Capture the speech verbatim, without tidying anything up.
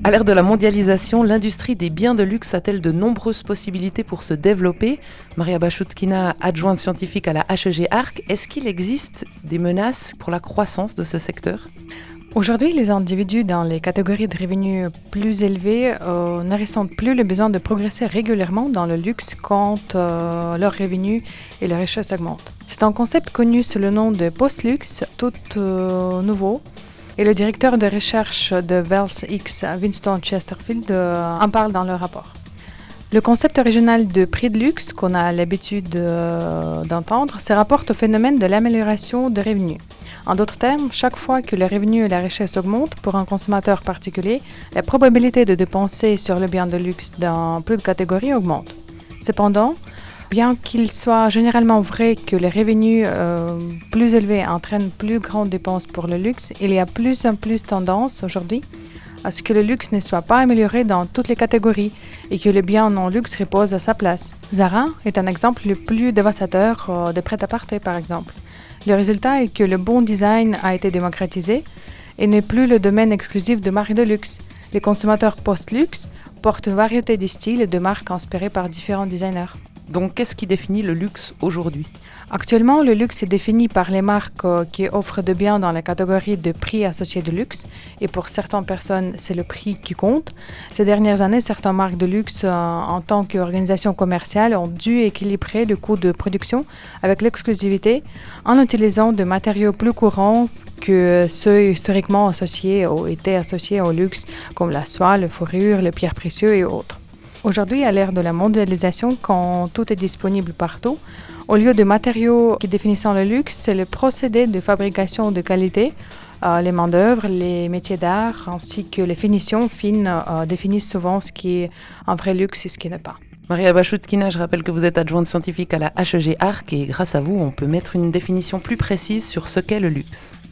À l'ère de la mondialisation, l'industrie des biens de luxe a-t-elle de nombreuses possibilités pour se développer ? Maria Bachoutkina, adjointe scientifique à la H E G Arc, est-ce qu'il existe des menaces pour la croissance de ce secteur ? Aujourd'hui, les individus dans les catégories de revenus plus élevés euh, ne ressentent plus le besoin de progresser régulièrement dans le luxe quand euh, leurs revenus et leur richesse augmentent. C'est un concept connu sous le nom de post-luxe, tout euh, nouveau. Et le directeur de recherche de Wealth X, Winston Chesterfield, euh, en parle dans le rapport. Le concept original de prix de luxe qu'on a l'habitude euh, d'entendre se rapporte au phénomène de l'amélioration des revenus. En d'autres termes, chaque fois que le revenu et la richesse augmentent pour un consommateur particulier, la probabilité de dépenser sur le bien de luxe dans plus de catégories augmente. Cependant, bien qu'il soit généralement vrai que les revenus euh, plus élevés entraînent plus grandes dépenses pour le luxe, il y a plus en plus tendance aujourd'hui à ce que le luxe ne soit pas amélioré dans toutes les catégories et que le bien non luxe repose à sa place. Zara est un exemple le plus dévastateur euh, de prêt-à-porter par exemple. Le résultat est que le bon design a été démocratisé et n'est plus le domaine exclusif de marques de luxe. Les consommateurs post-luxe portent une variété de styles et de marques inspirées par différents designers. Donc, qu'est-ce qui définit le luxe aujourd'hui ? Actuellement, le luxe est défini par les marques euh, qui offrent de biens dans la catégorie de prix associés de luxe. Et pour certaines personnes, c'est le prix qui compte. Ces dernières années, certaines marques de luxe, euh, en tant qu'organisation commerciale, ont dû équilibrer le coût de production avec l'exclusivité en utilisant des matériaux plus courants que ceux historiquement associés ou étaient associés au luxe, comme la soie, la fourrure, les pierres précieuses et autres. Aujourd'hui, à l'ère de la mondialisation, quand tout est disponible partout, au lieu de matériaux qui définissent le luxe, c'est le procédé de fabrication de qualité, euh, les main-d'œuvre, les métiers d'art, ainsi que les finitions fines euh, définissent souvent ce qui est un vrai luxe et ce qui n'est pas. Maria Bachoutkina, je rappelle que vous êtes adjointe scientifique à la H E G Arc et grâce à vous, on peut mettre une définition plus précise sur ce qu'est le luxe.